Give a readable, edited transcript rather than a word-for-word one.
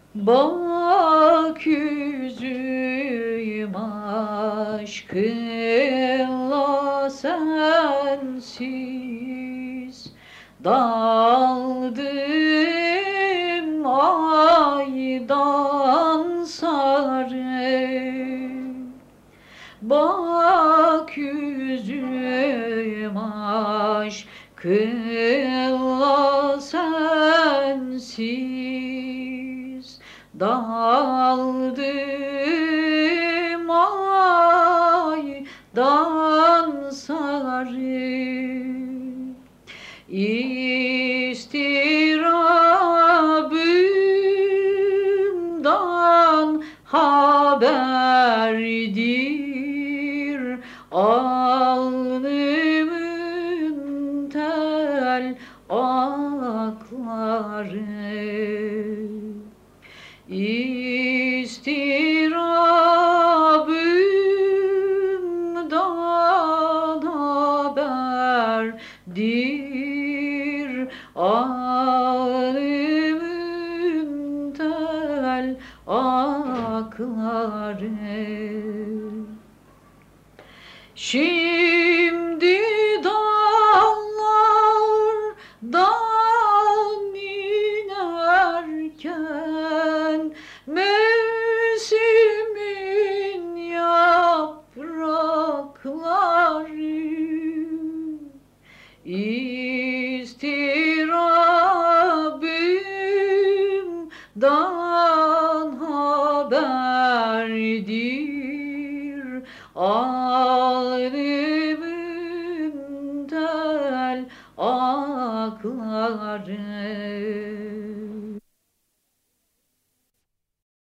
Bak yüzüm aşkınla sensiz, daldım aydan sarı. Bak yüzüm aşkınla sensiz, daldım aydan sarı. İstirabımdan haberdir alnımın tel akları. İstirabımdan haberdir alnımın tel akları. Şimdi dağlardan inerken mevsimin yaprakları, istirabımdan haberdir alnımın tel akları.